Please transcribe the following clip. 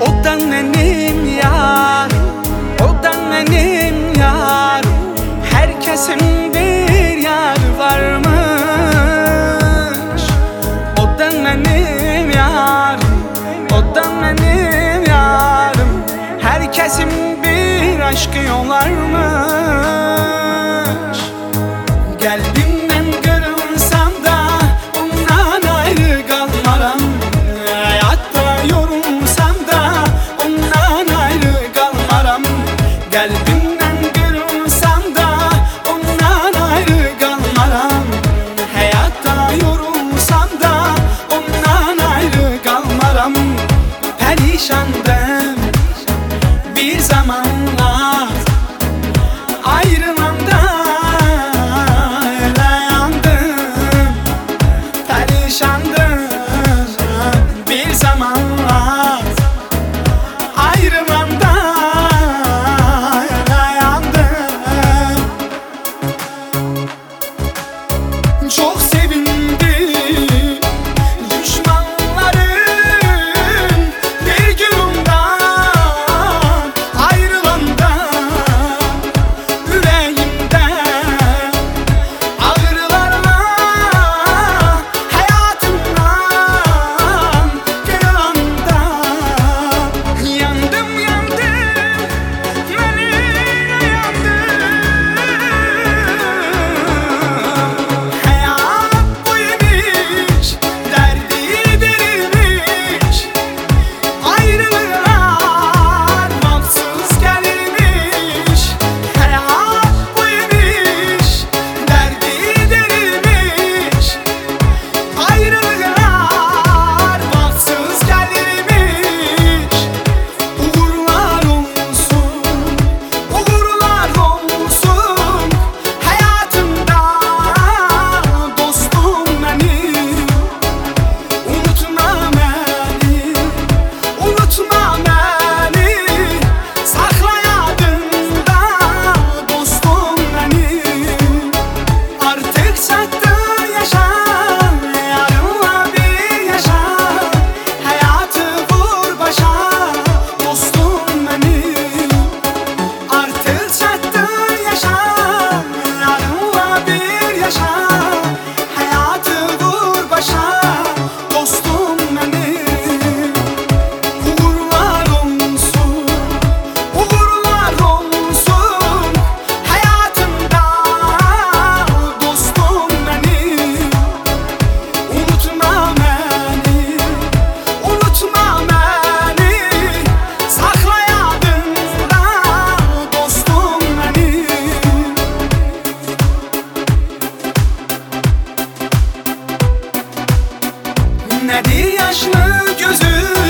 O da benim yarım, o da benim yarım. Herkesin bir yarı varmış. O da benim yarım, o da benim yarım. Herkesin bir aşkı yollarmış. Kalbimden görünsem de ondan ayrı kalmaram. Hayatta yorulsam da ondan ayrı kalmaram. Kalbimden görünsem de ondan ayrı kalmaram. Hayatta yorulsam da ondan ayrı kalmaram. Perişandım bir zamanlar, ayrılanda öyle yandım. Perişandım bir zamanlar, ayrılanda öyle yandım. Çok sevindim düşmanlarım bir gün ondan ayrılanda. Yüreğimde ağrılarla hayatımdan kıyılanda. Yandım yandım meline yandım. Hayat bu imiş, derdi derinmiş. Ayrılıklar bahtsız gelirmiş. Hayat bu imiş, derdi derinmiş. Ayrılıklar bahtsız gelirmiş. Uğurlar olsun, uğurlar olsun hayatımda dostum benim. Unutma beni, unutma beni. Sakla yadında dostum benim. Artık çattı yaşa, yarınla bir yaşa. Hayatı vur başa dostum benim. Artık çattı yaşa, yarınla bir yaşa. Hayatı vur başa dostum benim. Uğurlar olsun, uğurlar olsun hayatımda dostum benim. Unutma beni, unutma beni. Sakla yadında dostum benim. Nedir yaşlı gözüm